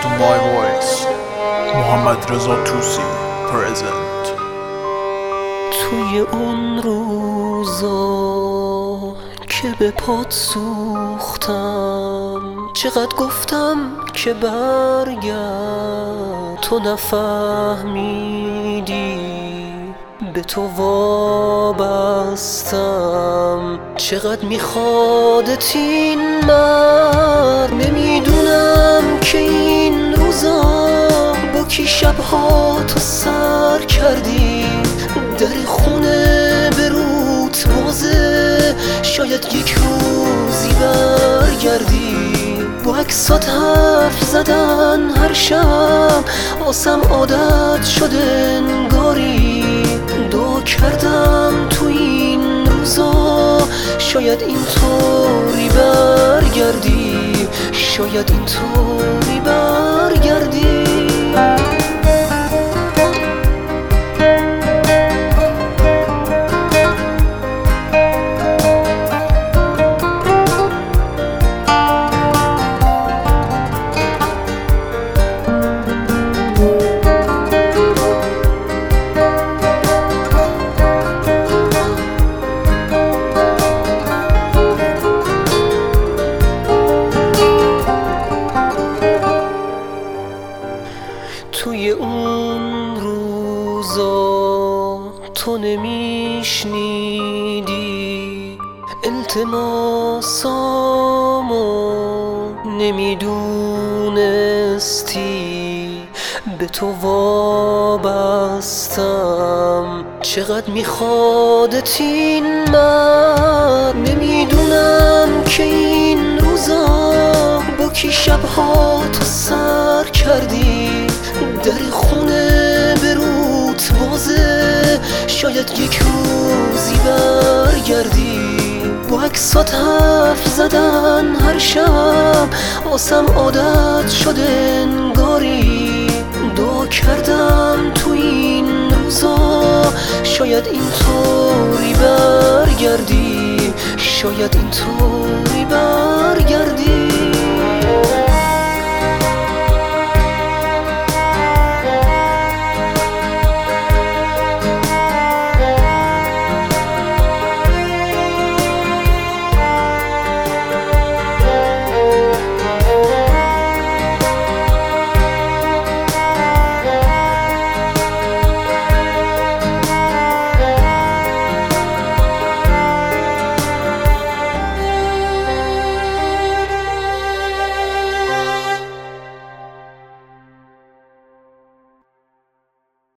to my voice. محمد رضا توسی present. توی اون روزا که به پات سوختم، چقدر گفتم که برگرد، تو نفهمیدی، به تو وابستم. چقدر میخوادت این مرد، نمیدونم که این روزا با کی شبها تو سر کردی. در خونه به روت بازه، شاید یک روزی برگردی. با عکسات حرف زدن هر شب واسم عادت شده انگاری. دعا کردم تو این روزا شاید اینطوری برگردی، شاید اینطوری برگردی. توی اون روزا تو نمیشنیدی التماسامو، نمیدونستی به تو وابستم. چقدر میخوادت این مرد، نمیدونم که این روزا با کی شبها تو سر کردی. در خونه به روت بازه، شاید یک روزی برگردی. با عکسات حرف زدن هر شب واسم عادت شده انگاری. دعا کردم تو این روزا شاید اینطوری برگردی، شاید اینطوری برگردی.